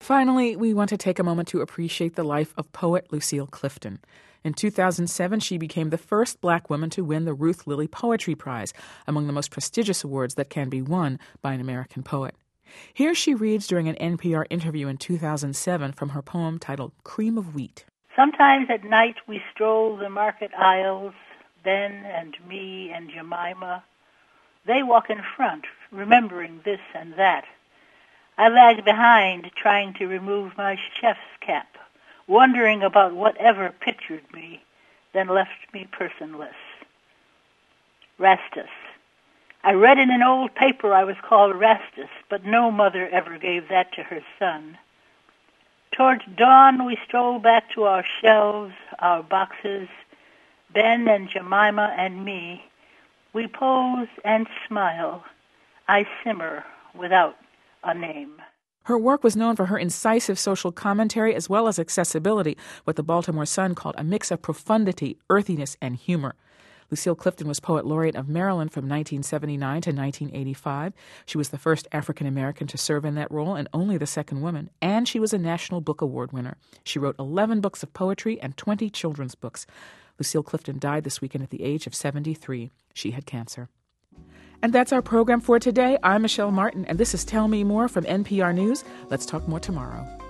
Finally, we want to take a moment to appreciate the life of poet Lucille Clifton. In 2007, she became the first Black woman to win the Ruth Lilly Poetry Prize, among the most prestigious awards that can be won by an American poet. Here she reads during an NPR interview in 2007 from her poem titled Cream of Wheat. Sometimes at night we stroll the market aisles, Ben and me and Jemima. They walk in front, remembering this and that. I lagged behind, trying to remove my chef's cap, wondering about whatever pictured me, then left me personless. Rastus. I read in an old paper I was called Rastus, but no mother ever gave that to her son. Towards dawn we stroll back to our shelves, our boxes, Ben and Jemima and me. We pose and smile. I simmer without a name. Her work was known for her incisive social commentary as well as accessibility, what the Baltimore Sun called a mix of profundity, earthiness, and humor. Lucille Clifton was Poet Laureate of Maryland from 1979 to 1985. She was the first African-American to serve in that role and only the second woman, and she was a National Book Award winner. She wrote 11 books of poetry and 20 children's books. Lucille Clifton died this weekend at the age of 73. She had cancer. And that's our program for today. I'm Michelle Martin, and this is Tell Me More from NPR News. Let's talk more tomorrow.